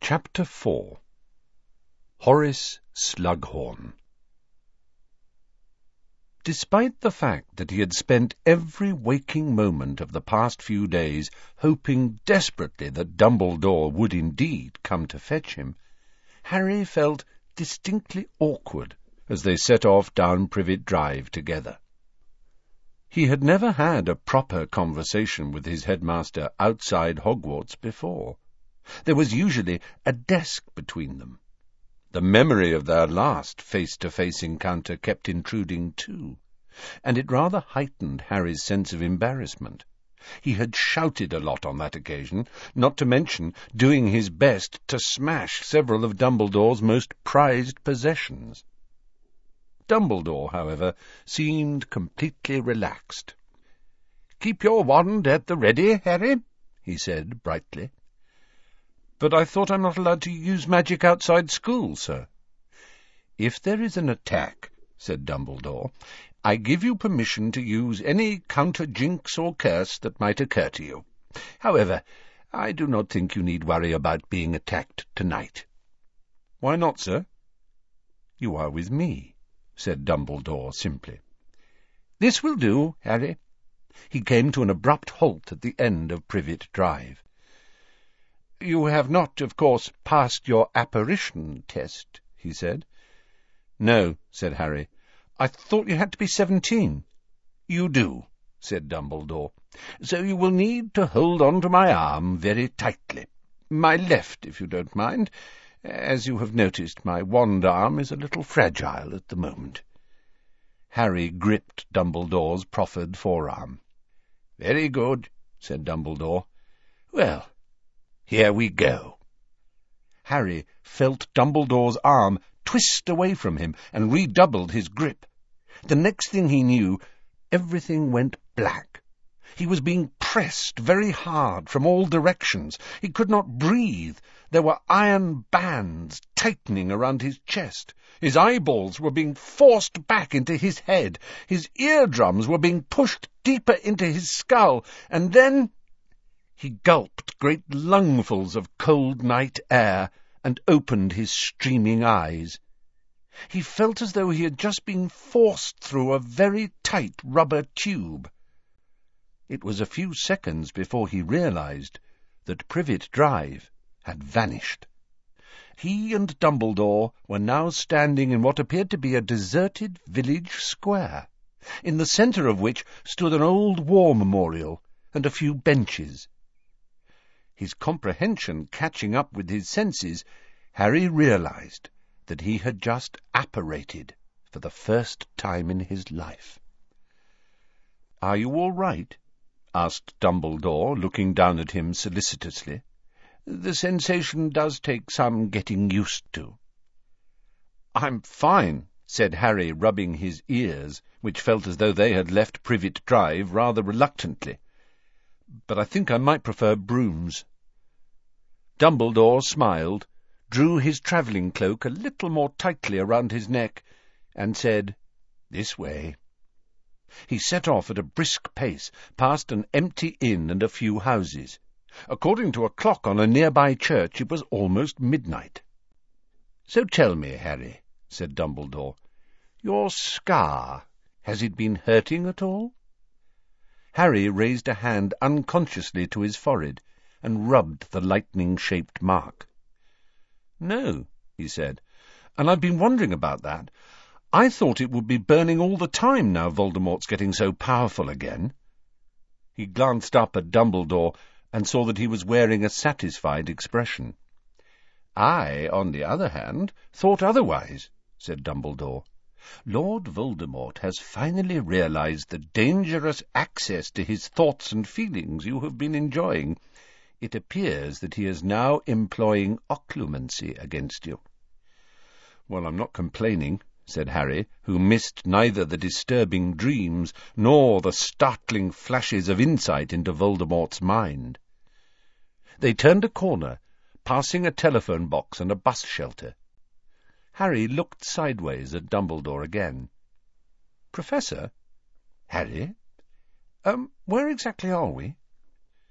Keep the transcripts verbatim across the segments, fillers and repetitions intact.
Chapter four. Horace Slughorn. Despite the fact that he had spent every waking moment of the past few days hoping desperately that Dumbledore would indeed come to fetch him, Harry felt distinctly awkward as they set off down Privet Drive together. He had never had a proper conversation with his headmaster outside Hogwarts before. There was usually a desk between them. The memory of their last face-to-face encounter kept intruding too, and it rather heightened Harry's sense of embarrassment. He had shouted a lot on that occasion, not to mention doing his best to smash several of Dumbledore's most prized possessions. Dumbledore, however, seemed completely relaxed. "Keep your wand at the ready, Harry," he said brightly. "But I thought I'm not allowed to use magic outside school, sir." "If there is an attack," said Dumbledore, "I give you permission to use any counter-jinx or curse that might occur to you. However, I do not think you need worry about being attacked tonight." "Why not, sir?" "You are with me," said Dumbledore simply. "This will do, Harry." He came to an abrupt halt at the end of Privet Drive. "You have not, of course, passed your apparition test," he said. "No," said Harry. "I thought you had to be seventeen." "You do," said Dumbledore. "So you will need to hold on to my arm very tightly. My left, if you don't mind. As you have noticed, my wand arm is a little fragile at the moment." Harry gripped Dumbledore's proffered forearm. "Very good," said Dumbledore. "Well, here we go." Harry felt Dumbledore's arm twist away from him and redoubled his grip. The next thing he knew, everything went black. He was being pressed very hard from all directions. He could not breathe. There were iron bands tightening around his chest. His eyeballs were being forced back into his head. His eardrums were being pushed deeper into his skull. And then he gulped great lungfuls of cold night air and opened his streaming eyes. He felt as though he had just been forced through a very tight rubber tube. It was a few seconds before he realized that Privet Drive had vanished. He and Dumbledore were now standing in what appeared to be a deserted village square, in the centre of which stood an old war memorial and a few benches. His comprehension catching up with his senses, Harry realized that he had just apparated for the first time in his life. "Are you all right?" asked Dumbledore, looking down at him solicitously. "The sensation does take some getting used to." "I'm fine," said Harry, rubbing his ears, which felt as though they had left Privet Drive rather reluctantly. "But I think I might prefer brooms." Dumbledore smiled, drew his travelling cloak a little more tightly around his neck, and said, "This way." He set off at a brisk pace, past an empty inn and a few houses. According to a clock on a nearby church, it was almost midnight. "So tell me, Harry," said Dumbledore, "your scar, has it been hurting at all?" Harry raised a hand unconsciously to his forehead and rubbed the lightning-shaped mark. "No," he said, "and I've been wondering about that. I thought it would be burning all the time now Voldemort's getting so powerful again." He glanced up at Dumbledore and saw that he was wearing a satisfied expression. "I, on the other hand, thought otherwise," said Dumbledore. "Lord Voldemort has finally realized the dangerous access to his thoughts and feelings you have been enjoying. It appears that he is now employing occlumency against you." "Well, I'm not complaining," said Harry, who missed neither the disturbing dreams nor the startling flashes of insight into Voldemort's mind. They turned a corner, passing a telephone box and a bus shelter. Harry looked sideways at Dumbledore again. "Professor?" "Harry?" Um, where exactly are we?"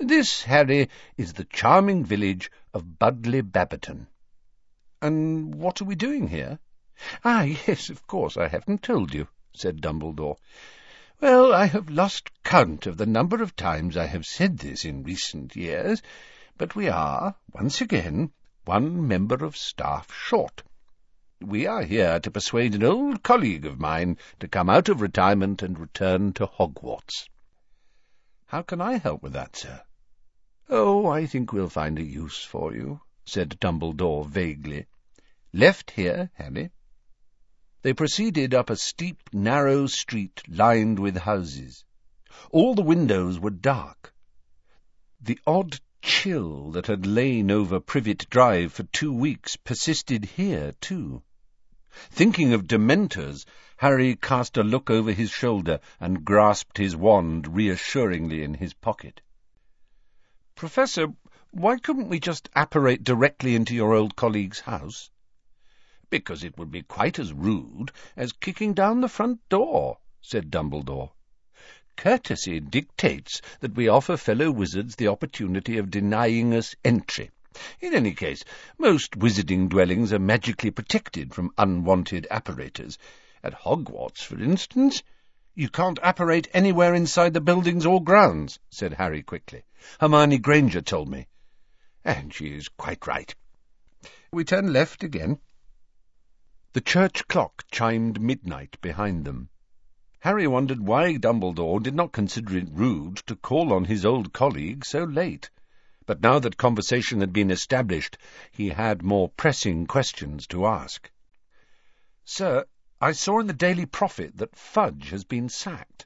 This, Harry, is the charming village of Budleigh Babberton." "And what are we doing here?" "Ah, yes, of course, I haven't told you," said Dumbledore. "Well, I have lost count of the number of times I have said this in recent years, but we are, once again, one member of staff short. We are here to persuade an old colleague of mine to come out of retirement and return to Hogwarts." "How can I help with that, sir?" "Oh, I think we'll find a use for you," said Dumbledore vaguely. "Left here, Harry." They proceeded up a steep, narrow street lined with houses. All the windows were dark. The odd chill that had lain over Privet Drive for two weeks persisted here, too. Thinking of Dementors, Harry cast a look over his shoulder and grasped his wand reassuringly in his pocket. "Professor, why couldn't we just apparate directly into your old colleague's house?" "Because it would be quite as rude as kicking down the front door," said Dumbledore. "Courtesy dictates that we offer fellow wizards the opportunity of denying us entry. In any case, most wizarding dwellings are magically protected from unwanted apparators. At Hogwarts, for instance—" "You can't apparate anywhere inside the buildings or grounds," said Harry quickly. "Hermione Granger told me." "And she is quite right. We turn left again." The church clock chimed midnight behind them. Harry wondered why Dumbledore did not consider it rude to call on his old colleague so late. But now that conversation had been established, he had more pressing questions to ask. "Sir, I saw in the Daily Prophet that Fudge has been sacked."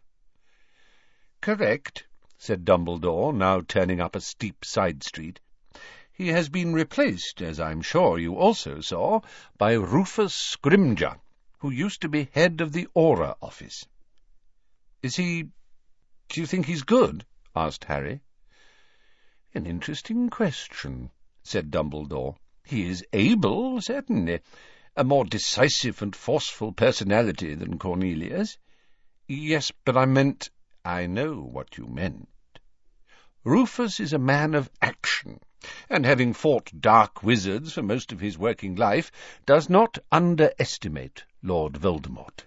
"Correct," said Dumbledore, now turning up a steep side street. "He has been replaced, as I'm sure you also saw, by Rufus Scrimgeour, who used to be head of the Auror Office." "Is he... do you think he's good?" asked Harry. "An interesting question," said Dumbledore. "He is able, certainly. A more decisive and forceful personality than Cornelius." "Yes, but I meant—" "I know what you meant. Rufus is a man of action, and having fought dark wizards for most of his working life, does not underestimate Lord Voldemort."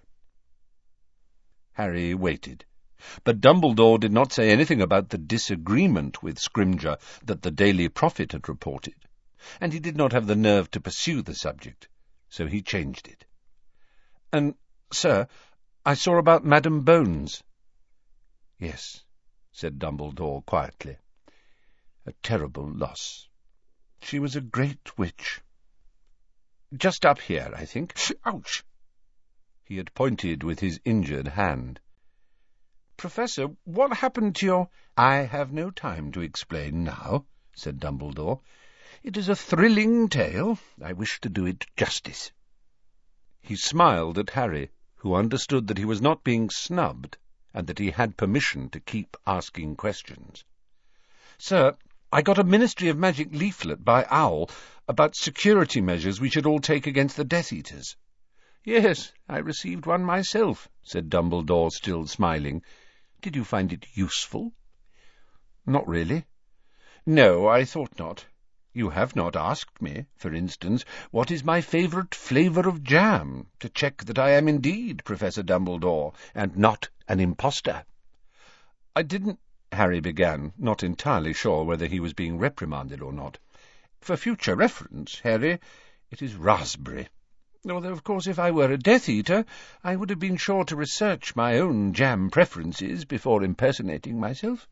Harry waited, but Dumbledore did not say anything about the disagreement with Scrimgeour that the Daily Prophet had reported, and he did not have the nerve to pursue the subject, so he changed it. "And, sir, I saw about Madame Bones." "Yes," said Dumbledore quietly. "A terrible loss. She was a great witch. Just up here, I think. Ouch!" He had pointed with his injured hand. "Professor, what happened to your—" "I have no time to explain now," said Dumbledore. "It is a thrilling tale. I wish to do it justice." He smiled at Harry, who understood that he was not being snubbed, and that he had permission to keep asking questions. "Sir, I got a Ministry of Magic leaflet by Owl about security measures we should all take against the Death Eaters." "Yes, I received one myself," said Dumbledore, still smiling. "Did you find it useful?" "Not really." "No, I thought not. You have not asked me, for instance, what is my favourite flavour of jam, to check that I am indeed Professor Dumbledore, and not an impostor." "I didn't—" Harry began, not entirely sure whether he was being reprimanded or not. "For future reference, Harry, it is raspberry. Although, of course, if I were a Death Eater, I would have been sure to research my own jam preferences before impersonating myself."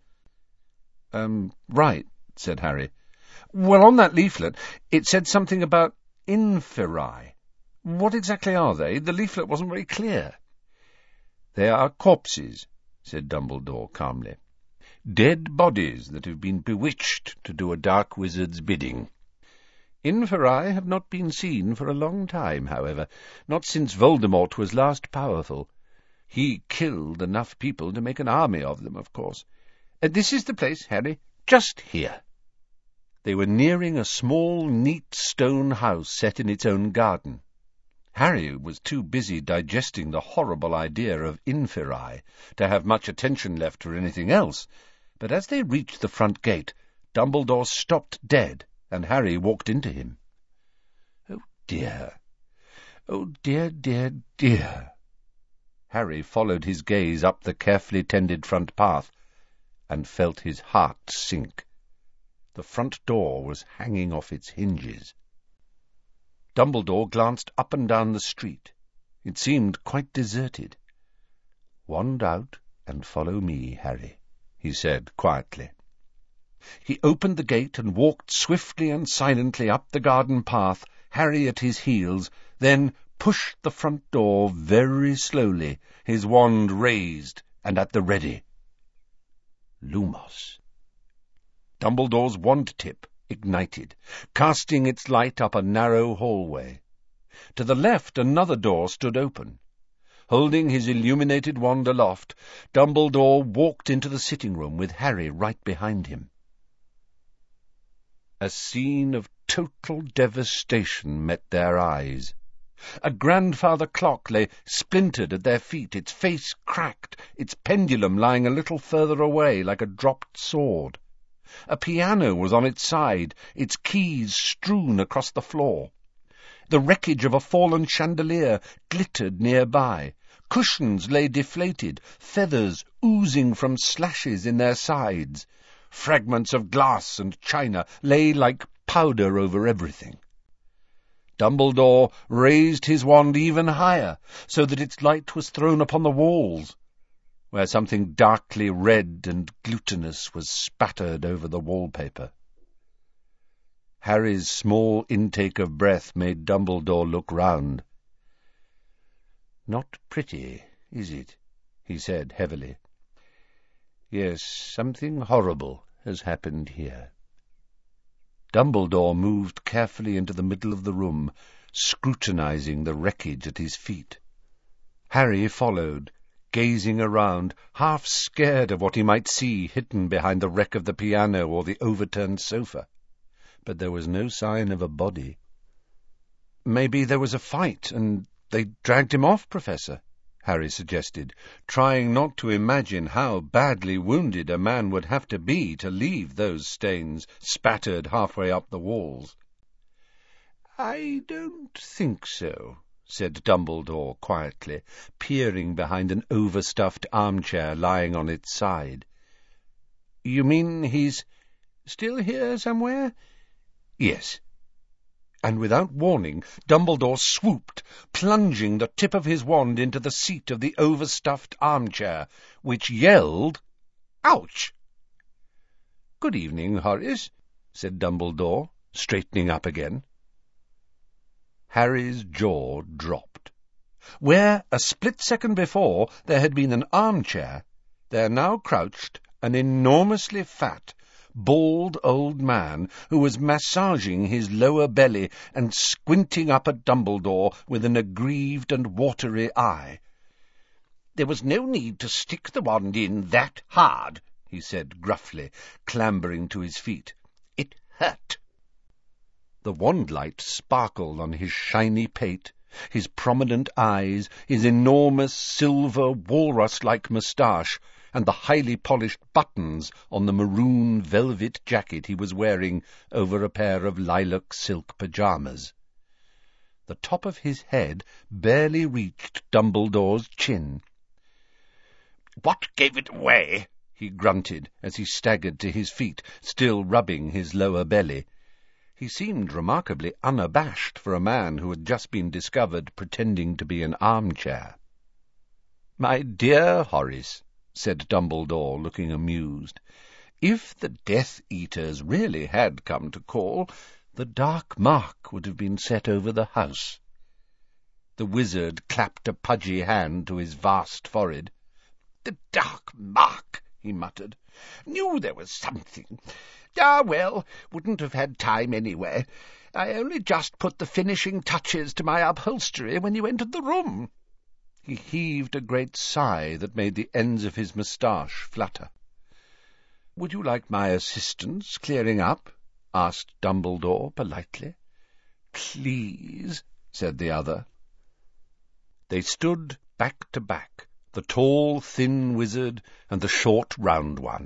Um, right," said Harry. "Well, on that leaflet, it said something about inferi. What exactly are they? The leaflet wasn't very clear." "They are corpses," said Dumbledore calmly. "Dead bodies that have been bewitched to do a dark wizard's bidding. Inferi have not been seen for a long time, however, not since Voldemort was last powerful. He killed enough people to make an army of them, of course. Uh, this is the place, Harry, just here." They were nearing a small, neat stone house set in its own garden. Harry was too busy digesting the horrible idea of inferi to have much attention left for anything else, But as they reached the front gate, Dumbledore stopped dead, and Harry walked into him. "Oh, dear! Oh, dear, dear, dear!" Harry followed his gaze up the carefully tended front path, and felt his heart sink. The front door was hanging off its hinges. Dumbledore glanced up and down the street. It seemed quite deserted. "Wand out and follow me, Harry," he said quietly. He opened the gate and walked swiftly and silently up the garden path, Harry at his heels, then pushed the front door very slowly, his wand raised and at the ready. Lumos. Dumbledore's wand-tip ignited, casting its light up a narrow hallway. To the left another door stood open. Holding his illuminated wand aloft, Dumbledore walked into the sitting-room with Harry right behind him. A scene of total devastation met their eyes. A grandfather clock lay splintered at their feet, its face cracked, its pendulum lying a little further away like a dropped sword. A piano was on its side, its keys strewn across the floor. The wreckage of a fallen chandelier glittered nearby. Cushions lay deflated, feathers oozing from slashes in their sides. Fragments of glass and china lay like powder over everything. Dumbledore raised his wand even higher, so that its light was thrown upon the walls, where something darkly red and glutinous was spattered over the wallpaper. Harry's small intake of breath made Dumbledore look round. "Not pretty, is it?" he said heavily. "Yes, something horrible has happened here." Dumbledore moved carefully into the middle of the room, scrutinizing the wreckage at his feet. Harry followed, gazing around, half scared of what he might see hidden behind the wreck of the piano or the overturned sofa. But there was no sign of a body. "Maybe there was a fight, and they dragged him off, Professor," Harry suggested, trying not to imagine how badly wounded a man would have to be to leave those stains spattered halfway up the walls. "I don't think so," said Dumbledore quietly, peering behind an overstuffed armchair lying on its side. "You mean he's still here somewhere?" "Yes." And without warning, Dumbledore swooped, plunging the tip of his wand into the seat of the overstuffed armchair, which yelled, "Ouch!" "Good evening, Horace," said Dumbledore, straightening up again. Harry's jaw dropped. Where, a split second before, there had been an armchair, there now crouched an enormously fat, bald old man who was massaging his lower belly and squinting up at Dumbledore with an aggrieved and watery eye. "There was no need to stick the wand in that hard," he said gruffly, clambering to his feet. "It hurt." The wand light sparkled on his shiny pate, his prominent eyes, his enormous silver walrus-like moustache, and the highly polished buttons on the maroon velvet jacket he was wearing over a pair of lilac silk pyjamas. The top of his head barely reached Dumbledore's chin. "What gave it away?" he grunted as he staggered to his feet, still rubbing his lower belly. He seemed remarkably unabashed for a man who had just been discovered pretending to be an armchair. "My dear Horace," said Dumbledore, looking amused, "if the Death Eaters really had come to call, the dark mark would have been set over the house." The wizard clapped a pudgy hand to his vast forehead. "The dark mark," he muttered. "Knew there was something. Ah, well, wouldn't have had time anyway. I only just put the finishing touches to my upholstery when you entered the room." He heaved a great sigh that made the ends of his moustache flutter. "Would you like my assistance clearing up?" asked Dumbledore politely. "Please," said the other. They stood back to back, the tall, thin wizard and the short, round one,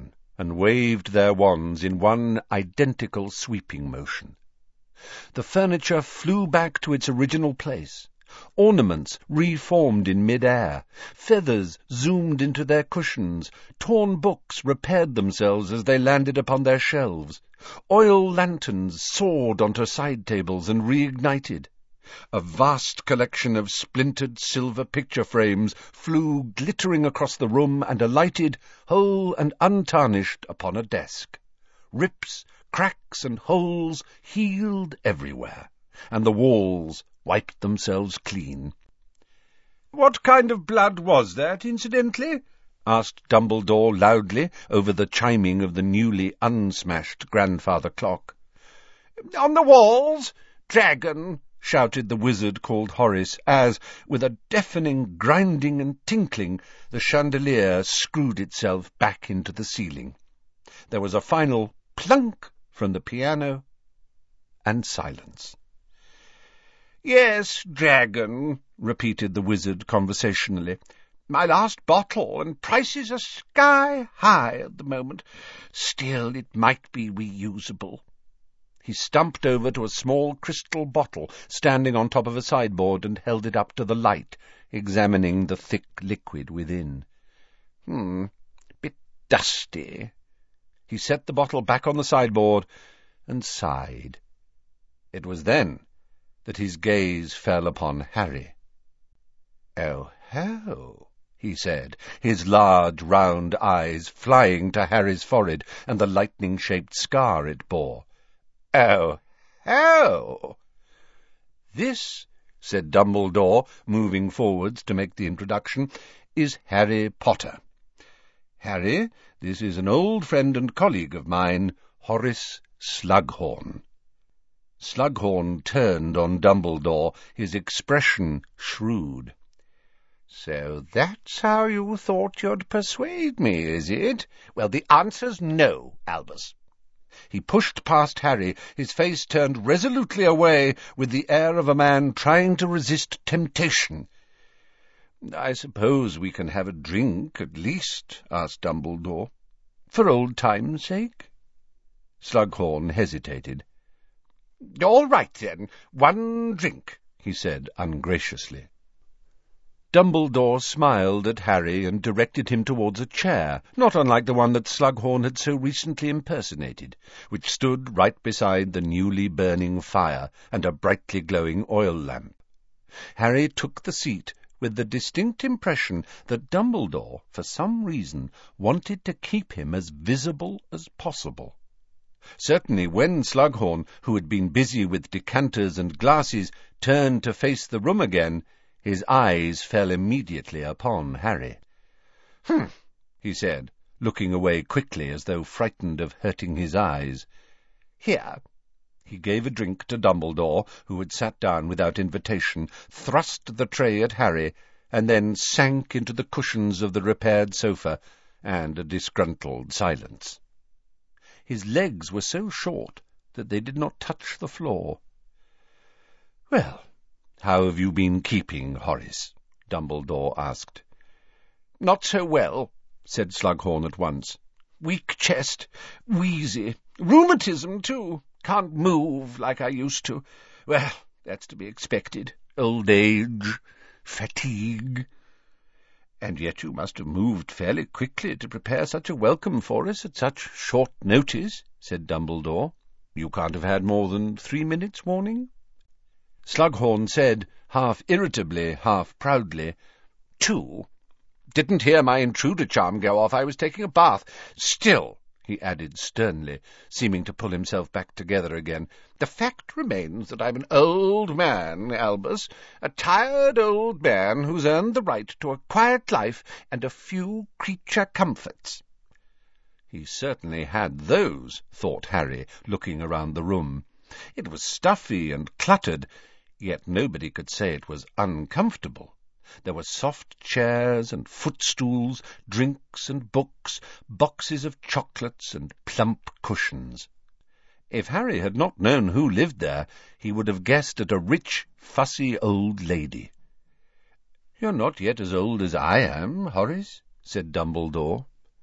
and waved their wands in one identical sweeping motion. The furniture flew back to its original place. Ornaments reformed in mid-air, feathers zoomed into their cushions, torn books repaired themselves as they landed upon their shelves, oil lanterns soared onto side tables and reignited. A vast collection of splintered silver picture frames flew glittering across the room and alighted, whole and untarnished, upon a desk. Rips, cracks, and holes healed everywhere, and the walls wiped themselves clean. "What kind of blood was that, incidentally?" asked Dumbledore loudly over the chiming of the newly unsmashed grandfather clock. "On the walls, dragon," shouted the wizard called Horace, as, with a deafening grinding and tinkling, the chandelier screwed itself back into the ceiling. There was a final plunk from the piano, and silence. "Yes, dragon," repeated the wizard conversationally. "My last bottle, and prices are sky-high at the moment. Still, it might be reusable." He stumped over to a small crystal bottle standing on top of a sideboard and held it up to the light, examining the thick liquid within. Hmm, bit dusty. He set the bottle back on the sideboard and sighed. It was then that his gaze fell upon Harry. "Oh, ho!" he said, his large round eyes flying to Harry's forehead and the lightning-shaped scar it bore. "Oh, ho!" "This," said Dumbledore, moving forwards to make the introduction, "is Harry Potter. Harry, this is an old friend and colleague of mine, Horace Slughorn." Slughorn turned on Dumbledore, his expression shrewd. "So that's how you thought you'd persuade me, is it? Well, the answer's no, Albus." He pushed past Harry, his face turned resolutely away with the air of a man trying to resist temptation. "I suppose we can have a drink, at least?" asked Dumbledore. "For old time's sake?" Slughorn hesitated. "All right, then, one drink," he said ungraciously. Dumbledore smiled at Harry and directed him towards a chair, not unlike the one that Slughorn had so recently impersonated, which stood right beside the newly burning fire and a brightly glowing oil lamp. Harry took the seat with the distinct impression that Dumbledore, for some reason, wanted to keep him as visible as possible. Certainly when Slughorn, who had been busy with decanters and glasses, turned to face the room again, his eyes fell immediately upon Harry. "Hmm," he said, looking away quickly as though frightened of hurting his eyes. "Here." He gave a drink to Dumbledore, who had sat down without invitation, thrust the tray at Harry, and then sank into the cushions of the repaired sofa, and a disgruntled silence. His legs were so short that they did not touch the floor. "Well, how have you been keeping, Horace?" Dumbledore asked. "Not so well," said Slughorn at once. "Weak chest, wheezy, rheumatism, too. Can't move like I used to. Well, that's to be expected. Old age, fatigue." "And yet you must have moved fairly quickly to prepare such a welcome for us at such short notice," said Dumbledore. "You can't have had more than three minutes' warning?" Slughorn said, half irritably, half proudly, "Two. Didn't hear my intruder charm go off. I was taking a bath. Still," he added sternly, seeming to pull himself back together again, "the fact remains that I'm an old man, Albus, a tired old man who's earned the right to a quiet life and a few creature comforts." He certainly had those, thought Harry, looking around the room. It was stuffy and cluttered, yet nobody could say it was uncomfortable. There were soft chairs and footstools, drinks and books, boxes of chocolates and plump cushions. If Harry had not known who lived there, he would have guessed at a rich, fussy old lady. "You're not yet as old as I am, Horace," said Dumbledore.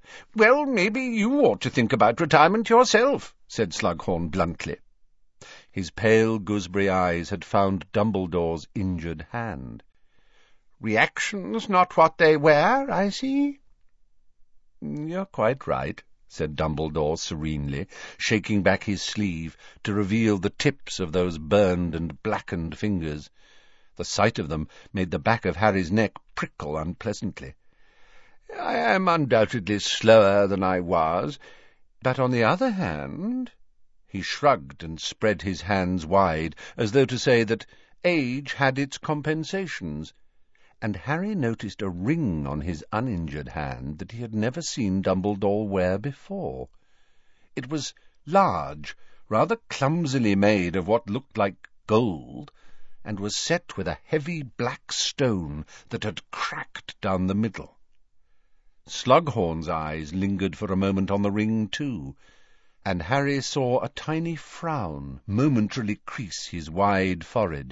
"Well, maybe you ought to think about retirement yourself," said Slughorn bluntly. His pale gooseberry eyes had found Dumbledore's injured hand. "Reactions not what they were, I see." "You're quite right," said Dumbledore serenely, shaking back his sleeve to reveal the tips of those burned and blackened fingers. The sight of them made the back of Harry's neck prickle unpleasantly. "I am undoubtedly slower than I was, but on the other hand—" He shrugged and spread his hands wide, as though to say that age had its compensations, and Harry noticed a ring on his uninjured hand that he had never seen Dumbledore wear before. It was large, rather clumsily made of what looked like gold, and was set with a heavy black stone that had cracked down the middle. Slughorn's eyes lingered for a moment on the ring too, and Harry saw a tiny frown momentarily crease his wide forehead.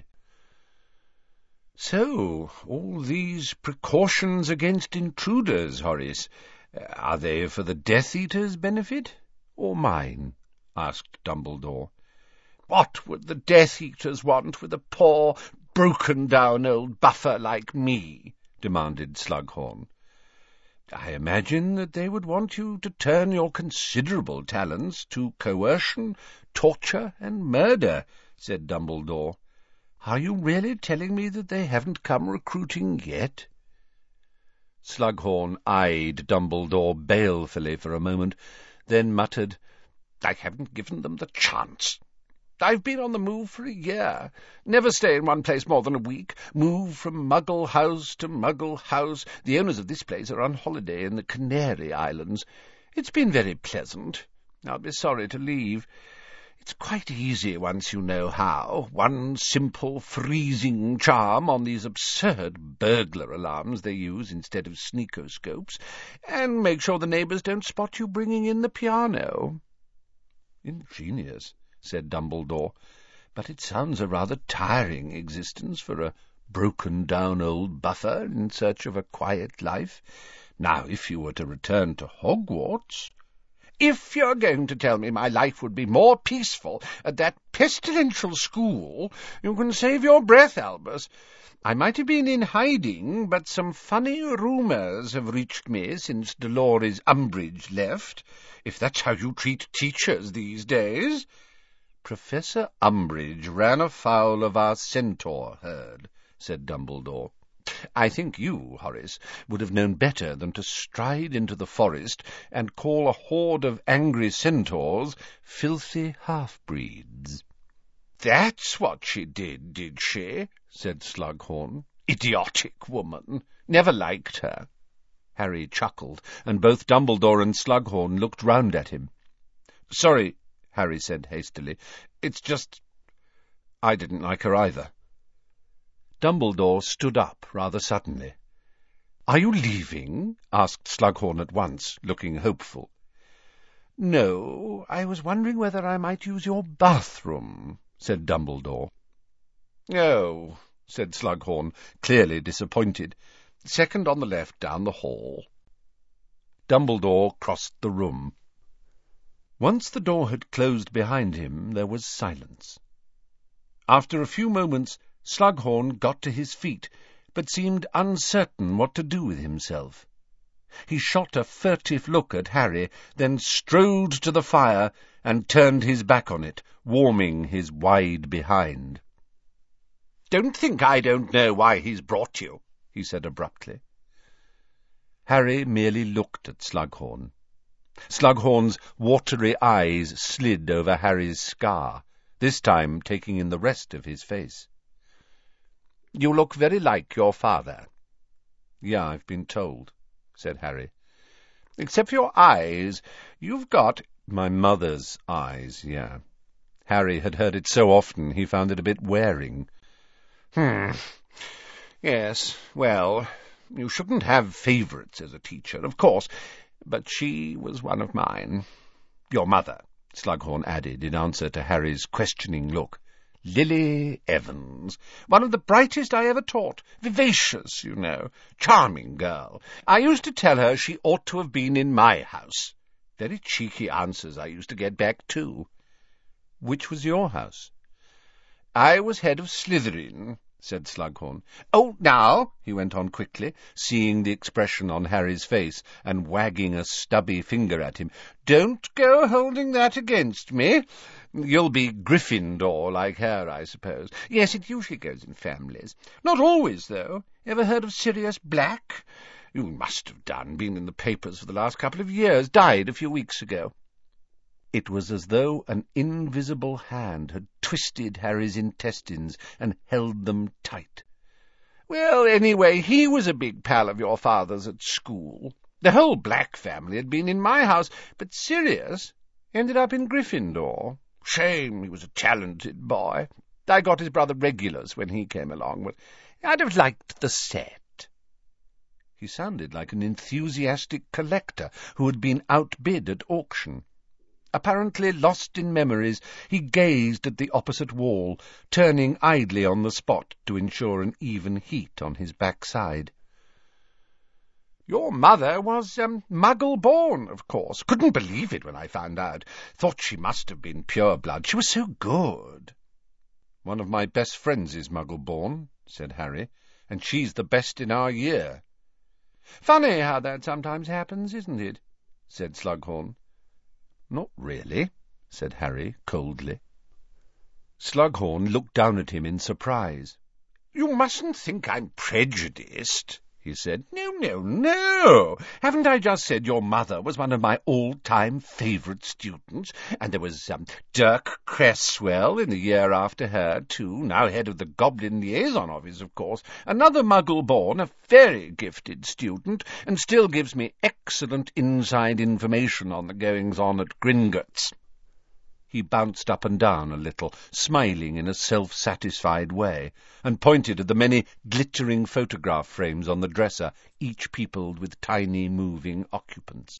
"So, all these precautions against intruders, Horace, are they for the Death Eater's benefit, or mine?" asked Dumbledore. "What would the Death Eaters want with a poor, broken-down old buffer like me?" demanded Slughorn. "I imagine that they would want you to turn your considerable talents to coercion, torture, and murder," said Dumbledore. "Are you really telling me that they haven't come recruiting yet?" Slughorn eyed Dumbledore balefully for a moment, then muttered, "I haven't given them the chance. I've been on the move for a year, never stay in one place more than a week, move from Muggle house to Muggle house. The owners of this place are on holiday in the Canary Islands. It's been very pleasant. I'll be sorry to leave. It's quite easy once you know how. One simple freezing charm on these absurd burglar alarms they use instead of sneakoscopes, and make sure the neighbours don't spot you bringing in the piano." "Ingenious," said Dumbledore, "but it sounds a rather tiring existence for a broken-down old buffer in search of a quiet life. Now, if you were to return to Hogwarts—" "If you're going to tell me my life would be more peaceful at that pestilential school, you can save your breath, Albus. I might have been in hiding, but some funny rumours have reached me since Dolores Umbridge left, if that's how you treat teachers these days." "Professor Umbridge ran afoul of our centaur herd," said Dumbledore. "I think you, Horace, would have known better than to stride into the forest and call a horde of angry centaurs filthy half-breeds." "That's what she did, did she?" said Slughorn. "Idiotic woman. Never liked her." Harry chuckled, and both Dumbledore and Slughorn looked round at him. "Sorry," Harry said hastily. "It's just I didn't like her either." Dumbledore stood up rather suddenly. "Are you leaving?" asked Slughorn at once, looking hopeful. "No, I was wondering whether I might use your bathroom," said Dumbledore. "Oh," said Slughorn, clearly disappointed. "Second on the left down the hall." Dumbledore crossed the room. Once the door had closed behind him, there was silence. After a few moments, Slughorn got to his feet, but seemed uncertain what to do with himself. He shot a furtive look at Harry, then strode to the fire and turned his back on it, warming his wide behind. "Don't think I don't know why he's brought you," he said abruptly. Harry merely looked at Slughorn. Slughorn's watery eyes slid over Harry's scar, this time taking in the rest of his face. "You look very like your father." "Yeah, I've been told," said Harry. "Except for your eyes, you've got—" "My mother's eyes, yeah." Harry had heard it so often he found it a bit wearing. Hmm. Yes, well, you shouldn't have favourites as a teacher, of course, but she was one of mine. Your mother," Slughorn added in answer to Harry's questioning look. Lily Evans. One of the brightest I ever taught. Vivacious, you know. Charming girl. I used to tell her she ought to have been in my house. Very cheeky answers I used to get back, too. Which was your house? I was head of Slytherin, said Slughorn. Oh, now, he went on quickly, seeing the expression on Harry's face and wagging a stubby finger at him, don't go holding that against me. You'll be Gryffindor like her, I suppose. Yes, it usually goes in families. Not always, though. Ever heard of Sirius Black? You must have done. Been in the papers for the last couple of years. Died a few weeks ago. It was as though an invisible hand had twisted Harry's intestines and held them tight. Well, anyway, he was a big pal of your father's at school. The whole Black family had been in my house, but Sirius ended up in Gryffindor. Shame, he was a talented boy. I got his brother Regulus when he came along, but I'd have liked the set. He sounded like an enthusiastic collector who had been outbid at auction. Apparently lost in memories, he gazed at the opposite wall, turning idly on the spot to ensure an even heat on his backside. Your mother was um, Muggle-born, of course. Couldn't believe it when I found out. Thought she must have been pure blood. She was so good. One of my best friends is Muggle-born, said Harry, and she's the best in our year. Funny how that sometimes happens, isn't it? Said Slughorn. Not really, said Harry coldly. Slughorn looked down at him in surprise. You mustn't think I'm prejudiced, he said. No, no, no. Haven't I just said your mother was one of my all-time favourite students? And there was um, Dirk Cresswell in the year after her, too, now head of the Goblin Liaison Office, of course. Another Muggle-born, a very gifted student, and still gives me excellent inside information on the goings-on at Gringotts. He bounced up and down a little, smiling in a self-satisfied way, and pointed at the many glittering photograph frames on the dresser, each peopled with tiny moving occupants.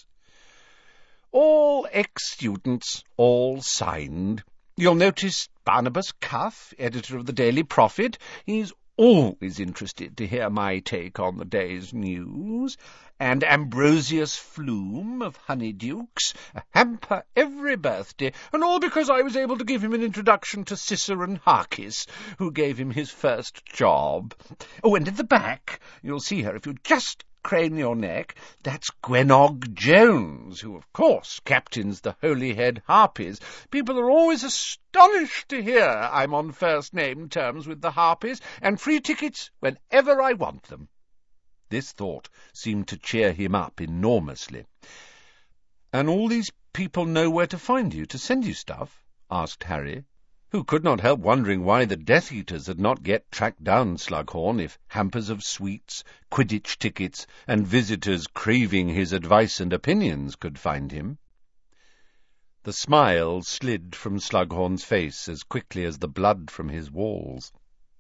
All ex-students, all signed. You'll notice Barnabas Cuff, editor of the Daily Prophet. He's always interested to hear my take on the day's news, and Ambrosius Flume of Honeydukes, a hamper every birthday, and all because I was able to give him an introduction to Ciceron Harkis, who gave him his first job. Oh, and at the back, you'll see her if you just crane your neck, that's Gwenog Jones, who, of course, captains the Holyhead Harpies. People are always astonished to hear I'm on first-name terms with the Harpies, and free tickets whenever I want them. This thought seemed to cheer him up enormously. And all these people know where to find you, to send you stuff? Asked Harry, who could not help wondering why the Death Eaters had not yet tracked down Slughorn if hampers of sweets, Quidditch tickets, and visitors craving his advice and opinions could find him. The smile slid from Slughorn's face as quickly as the blood from his walls.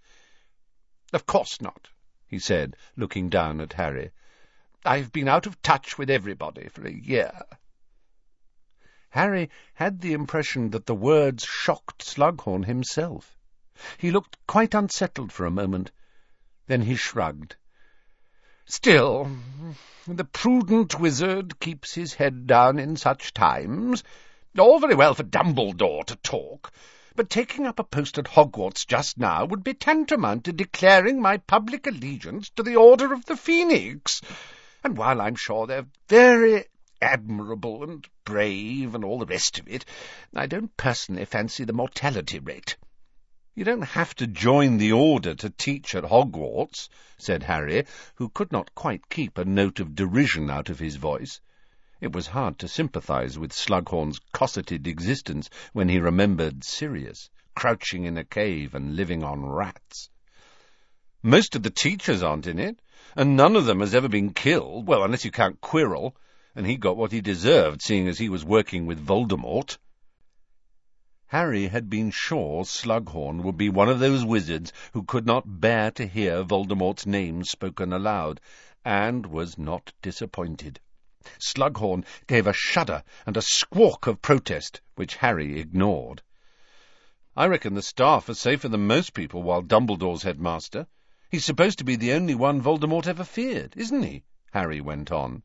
Of course not, he said, looking down at Harry. I've been out of touch with everybody for a year. Harry had the impression that the words shocked Slughorn himself. He looked quite unsettled for a moment. Then he shrugged. Still, the prudent wizard keeps his head down in such times. All very well for Dumbledore to talk, but taking up a post at Hogwarts just now would be tantamount to declaring my public allegiance to the Order of the Phoenix. And while I'm sure they're very admirable and brave and all the rest of it, I don't personally fancy the mortality rate. You don't have to join the Order to teach at Hogwarts, said Harry, who could not quite keep a note of derision out of his voice. It was hard to sympathise with Slughorn's cosseted existence when he remembered Sirius, crouching in a cave and living on rats. Most of the teachers aren't in it, and none of them has ever been killed, well, unless you count Quirrell, and he got what he deserved, seeing as he was working with Voldemort. Harry had been sure Slughorn would be one of those wizards who could not bear to hear Voldemort's name spoken aloud, and was not disappointed. Slughorn gave a shudder and a squawk of protest, which Harry ignored. I reckon the staff are safer than most people while Dumbledore's headmaster. He's supposed to be the only one Voldemort ever feared, isn't he? Harry went on.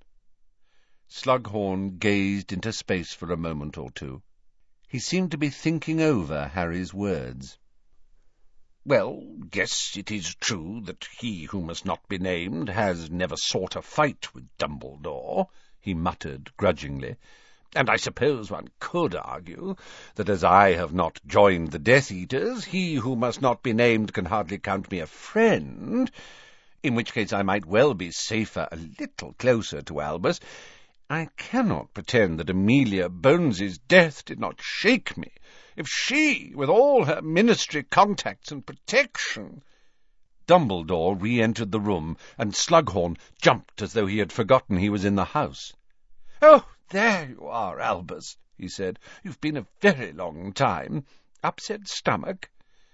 Slughorn gazed into space for a moment or two. He seemed to be thinking over Harry's words. "Well, yes, it is true that he who must not be named has never sought a fight with Dumbledore," he muttered grudgingly. "And I suppose one could argue that as I have not joined the Death Eaters, he who must not be named can hardly count me a friend, in which case I might well be safer a little closer to Albus. I cannot pretend that Amelia Bones's death did not shake me. If she, with all her ministry contacts and protection—" Dumbledore re-entered the room, and Slughorn jumped as though he had forgotten he was in the house. "Oh, there you are, Albus," he said. "You've been a very long time. Upset stomach?"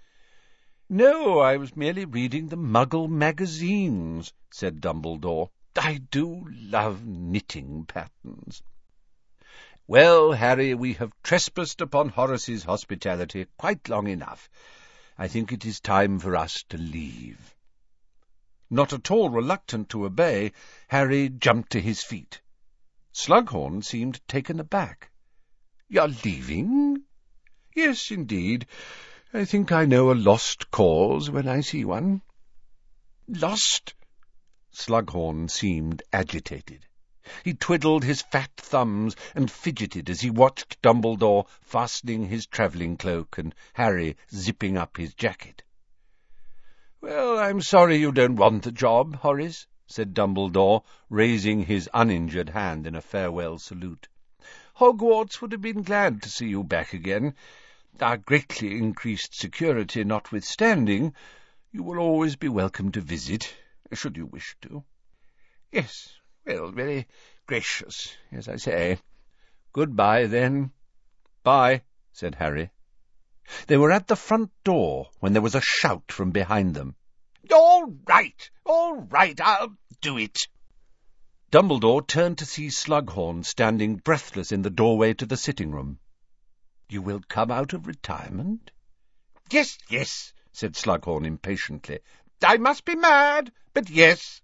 "No, I was merely reading the Muggle magazines," said Dumbledore. "I do love knitting patterns." "Well, Harry, we have trespassed upon Horace's hospitality quite long enough. I think it is time for us to leave." Not at all reluctant to obey, Harry jumped to his feet. Slughorn seemed taken aback. "You're leaving?" "Yes, indeed. I think I know a lost cause when I see one." "Lost?" Slughorn seemed agitated. He twiddled his fat thumbs and fidgeted as he watched Dumbledore fastening his travelling cloak and Harry zipping up his jacket. "Well, I'm sorry you don't want the job, Horace," said Dumbledore, raising his uninjured hand in a farewell salute. "Hogwarts would have been glad to see you back again. Our greatly increased security notwithstanding, you will always be welcome to visit, should you wish to." "Yes, well, very gracious, as I say. Good-bye, then." "Bye," said Harry. They were at the front door when there was a shout from behind them. "All right, all right, I'll do it." Dumbledore turned to see Slughorn standing breathless in the doorway to the sitting-room. "You will come out of retirement?" "Yes, yes," said Slughorn impatiently. "I must be mad, but yes."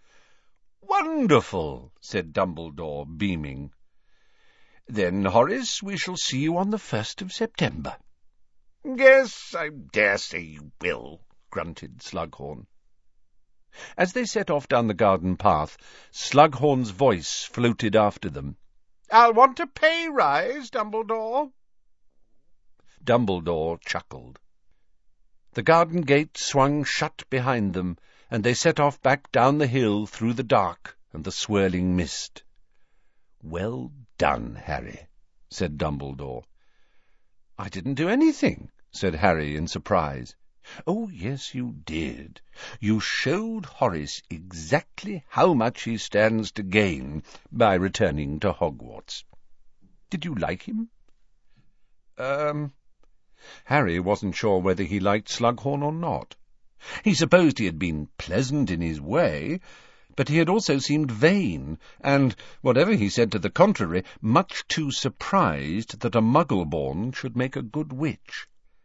"Wonderful," said Dumbledore, beaming. "Then, Horace, we shall see you on the first of September." "Yes, I dare say you will," grunted Slughorn. As they set off down the garden path, Slughorn's voice floated after them. "I'll want a pay rise, Dumbledore." Dumbledore chuckled. The garden gate swung shut behind them, and they set off back down the hill through the dark and the swirling mist. "Well done, Harry," said Dumbledore. "I didn't do anything," said Harry in surprise. "Oh, yes, you did. You showed Horace exactly how much he stands to gain by returning to Hogwarts. Did you like him?" Um... Harry wasn't sure whether he liked Slughorn or not. He supposed he had been pleasant in his way, but he had also seemed vain, and, whatever he said to the contrary, much too surprised that a Muggle-born should make a good witch.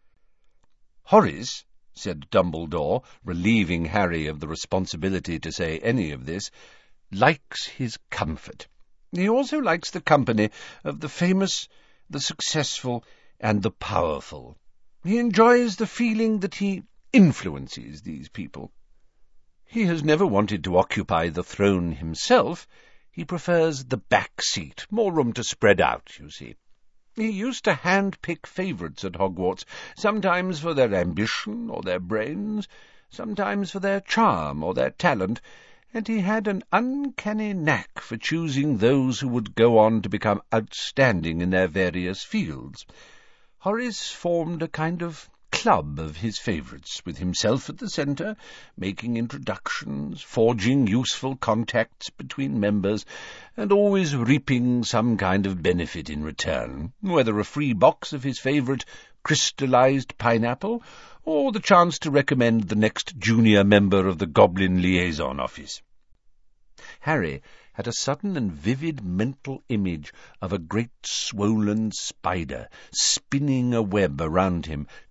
"Horace," said Dumbledore, relieving Harry of the responsibility to say any of this, "likes his comfort. He also likes the company of the famous, the successful, and the powerful. He enjoys the feeling that he influences these people. He has never wanted to occupy the throne himself. He prefers the back seat, more room to spread out, you see. He used to hand-pick favourites at Hogwarts, sometimes for their ambition or their brains, sometimes for their charm or their talent, and he had an uncanny knack for choosing those who would go on to become outstanding in their various fields. Horace formed a kind of club of his favourites, with himself at the centre, making introductions, forging useful contacts between members, and always reaping some kind of benefit in return, whether a free box of his favourite crystallized pineapple, or the chance to recommend the next junior member of the Goblin Liaison Office. Harry had a sudden and vivid mental image of a great swollen spider spinning a web around him,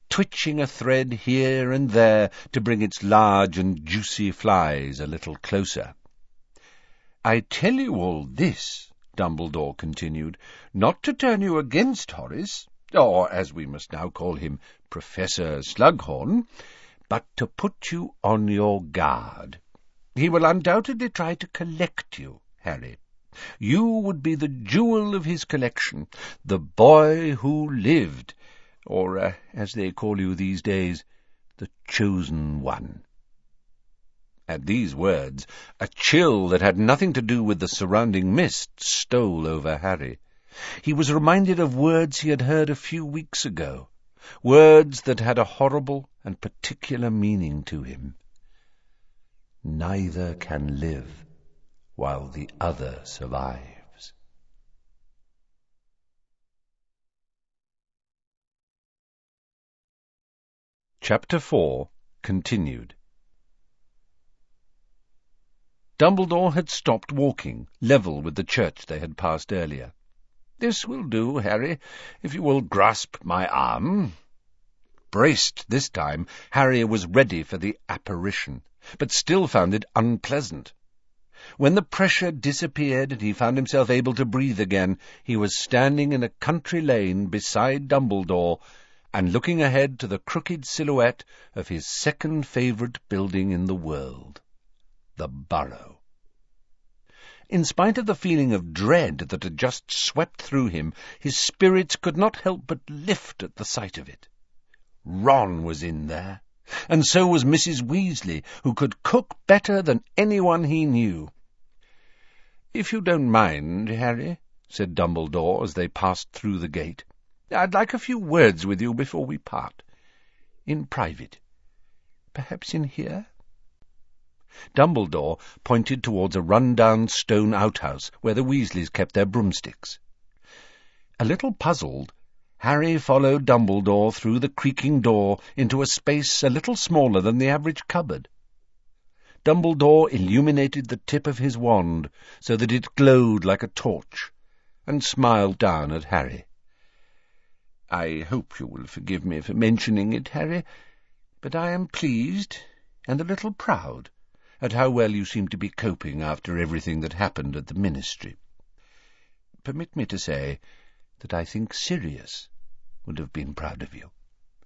twitching a thread here and there to bring its large and juicy flies a little closer. "I tell you all this," Dumbledore continued, "not to turn you against Horace, or, as we must now call him, Professor Slughorn, but to put you on your guard. He will undoubtedly try to collect you, Harry. You would be the jewel of his collection, the boy who lived, or, uh, as they call you these days, the chosen one." At these words, a chill that had nothing to do with the surrounding mist stole over Harry. He was reminded of words he had heard a few weeks ago, words that had a horrible and particular meaning to him. "Neither can live while the other survives." Chapter four, continued. Dumbledore had stopped walking, level with the church they had passed earlier. "This will do, Harry, if you will grasp my arm." Braced this time, Harry was ready for the apparition, but still found it unpleasant. When the pressure disappeared and he found himself able to breathe again, he was standing in a country lane beside Dumbledore and looking ahead to the crooked silhouette of his second favourite building in the world, the Burrow. In spite of the feeling of dread that had just swept through him, his spirits could not help but lift at the sight of it. Ron was in there, and so was Missus Weasley, who could cook better than anyone he knew. "If you don't mind, Harry," said Dumbledore as they passed through the gate, "I'd like a few words with you before we part. In private. Perhaps in here?" Dumbledore pointed towards a run-down stone outhouse where the Weasleys kept their broomsticks. A little puzzled, Harry followed Dumbledore through the creaking door into a space a little smaller than the average cupboard. Dumbledore illuminated the tip of his wand so that it glowed like a torch, and smiled down at Harry. "I hope you will forgive me for mentioning it, Harry, but I am pleased and a little proud at how well you seem to be coping after everything that happened at the Ministry. Permit me to say that I think Sirius would have been proud of you."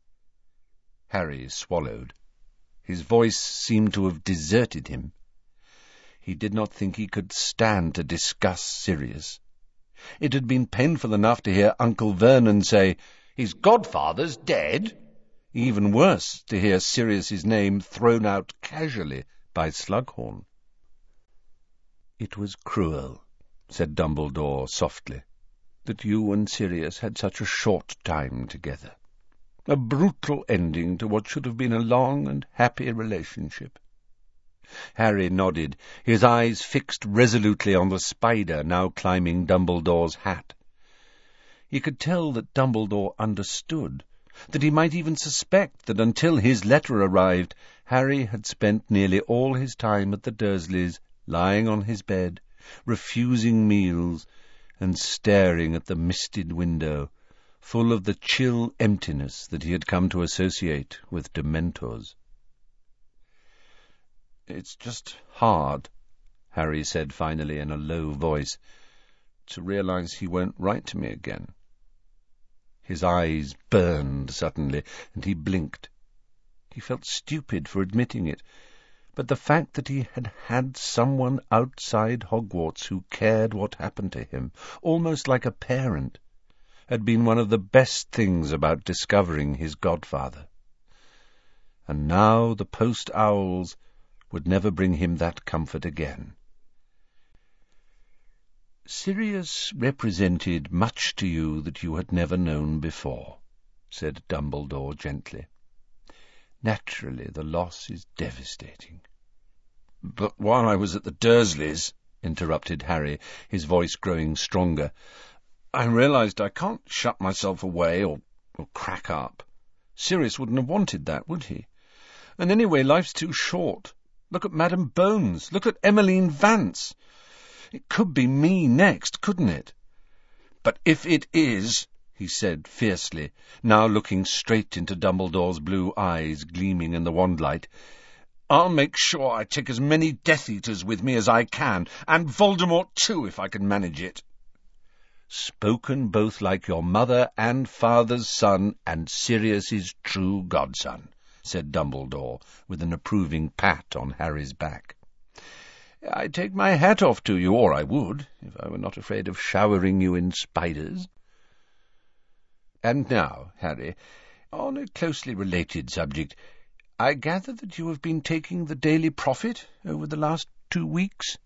Harry swallowed. His voice seemed to have deserted him. He did not think he could stand to discuss Sirius. It had been painful enough to hear Uncle Vernon say, "His godfather's dead." Even worse, to hear Sirius's name thrown out casually by Slughorn. "It was cruel," said Dumbledore softly, "that you and Sirius had such a short time together. A brutal ending to what should have been a long and happy relationship." Harry nodded, his eyes fixed resolutely on the spider now climbing Dumbledore's hat. He could tell that Dumbledore understood, that he might even suspect that until his letter arrived, Harry had spent nearly all his time at the Dursleys, lying on his bed, refusing meals, and staring at the misted window, full of the chill emptiness that he had come to associate with Dementors. "It's just hard," Harry said finally in a low voice, "to realize he won't write to me again." His eyes burned suddenly, and he blinked. He felt stupid for admitting it, but the fact that he had had someone outside Hogwarts who cared what happened to him, almost like a parent, had been one of the best things about discovering his godfather. And now the post owls would never bring him that comfort again. "Sirius represented much to you that you had never known before," said Dumbledore gently. "Naturally, the loss is devastating." "But while I was at the Dursleys," interrupted Harry, his voice growing stronger, "I realized I can't shut myself away or, or crack up. Sirius wouldn't have wanted that, would he? And anyway, life's too short. Look at Madame Bones. Look at Emmeline Vance. It could be me next, couldn't it? But if it is," he said fiercely, now looking straight into Dumbledore's blue eyes gleaming in the wandlight. "I'll make sure I take as many Death Eaters with me as I can, and Voldemort too, if I can manage it." "Spoken both like your mother and father's son, and Sirius's true godson," said Dumbledore, with an approving pat on Harry's back. "I take my hat off to you, or I would, if I were not afraid of showering you in spiders. And now, Harry, on a closely related subject, I gather that you have been taking the Daily Prophet over the last two weeks?"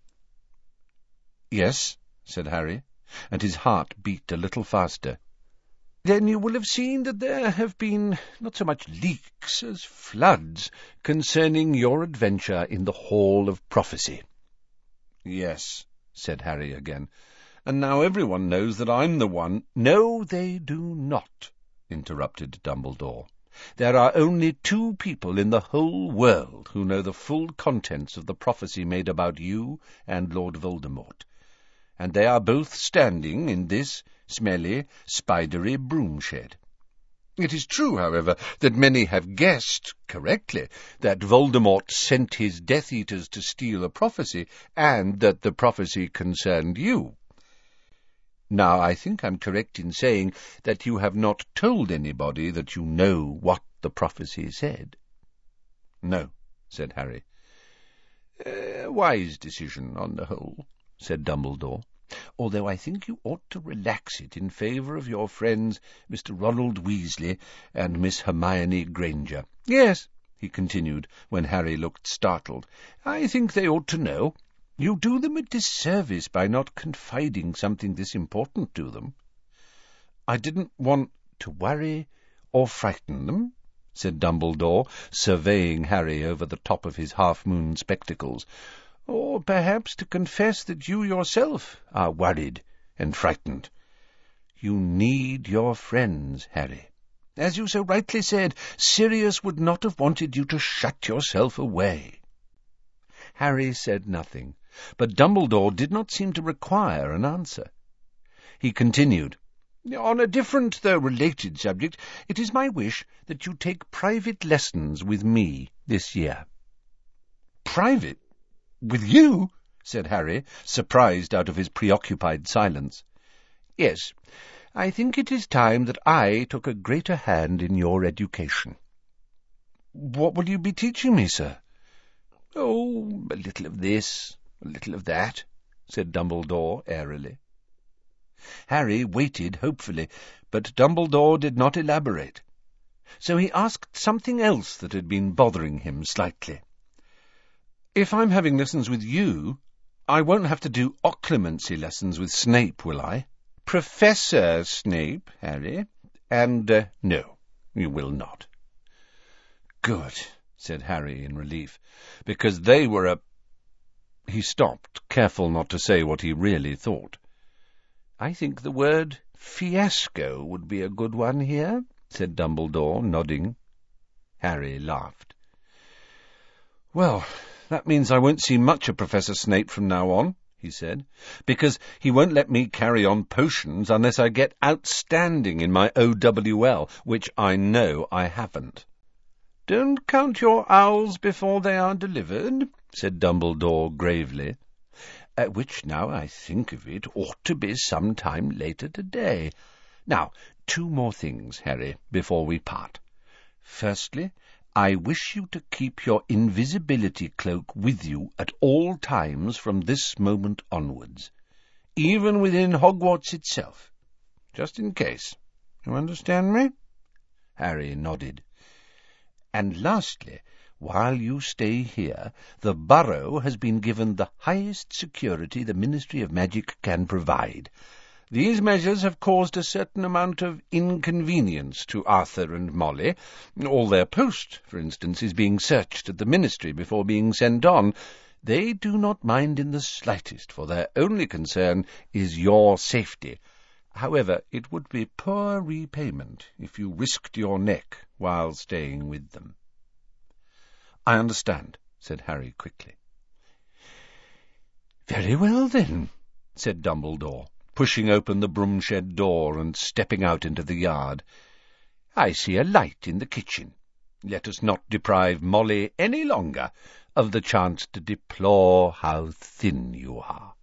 "Yes," said Harry, and his heart beat a little faster. "Then you will have seen that there have been not so much leaks as floods concerning your adventure in the Hall of Prophecy." "Yes," said Harry again, "and now everyone knows that I'm the one—" "No, they do not," interrupted Dumbledore. "There are only two people in the whole world who know the full contents of the prophecy made about you and Lord Voldemort, and they are both standing in this smelly, spidery broom-shed. It is true, however, that many have guessed, correctly, that Voldemort sent his Death Eaters to steal a prophecy, and that the prophecy concerned you. Now, I think I'm correct in saying that you have not told anybody that you know what the prophecy said." "No," said Harry. "A wise decision, on the whole," said Dumbledore, "although I think you ought to relax it in favour of your friends Mister Ronald Weasley and Miss Hermione Granger. Yes," he continued, when Harry looked startled, "I think they ought to know. You do them a disservice by not confiding something this important to them." "I didn't want to worry or frighten them," said Dumbledore, surveying Harry over the top of his half-moon spectacles, "or perhaps to confess that you yourself are worried and frightened. You need your friends, Harry. As you so rightly said, Sirius would not have wanted you to shut yourself away." Harry said nothing, but Dumbledore did not seem to require an answer. He continued, "On a different, though related subject, it is my wish that you take private lessons with me this year." "Private? With you?" said Harry, surprised out of his preoccupied silence. "Yes, I think it is time that I took a greater hand in your education." "What will you be teaching me, sir?" "Oh, a little of this, a little of that," said Dumbledore airily. Harry waited hopefully, but Dumbledore did not elaborate. So he asked something else that had been bothering him slightly. "If I'm having lessons with you, I won't have to do occlumency lessons with Snape, will I?" "Professor Snape, Harry, and, uh, no, you will not." "Good," said Harry in relief, "because they were a—" He stopped, careful not to say what he really thought. "I think the word fiasco would be a good one here," said Dumbledore, nodding. Harry laughed. "Well, that means I won't see much of Professor Snape from now on," he said, "because he won't let me carry on potions unless I get outstanding in my O W L, which I know I haven't." "Don't count your owls before they are delivered," said Dumbledore gravely. "Uh, which, now I think of it, ought to be some time later today. Now, two more things, Harry, before we part. Firstly, I wish you to keep your invisibility cloak with you at all times from this moment onwards, even within Hogwarts itself, just in case. You understand me?" Harry nodded. "And lastly, while you stay here, the Burrow has been given the highest security the Ministry of Magic can provide. These measures have caused a certain amount of inconvenience to Arthur and Molly. All their post, for instance, is being searched at the Ministry before being sent on. They do not mind in the slightest, for their only concern is your safety. However, it would be poor repayment if you risked your neck while staying with them." "I understand," said Harry quickly. "Very well, then," said Dumbledore, pushing open the broom-shed door and stepping out into the yard. "I see a light in the kitchen. Let us not deprive Molly any longer of the chance to deplore how thin you are."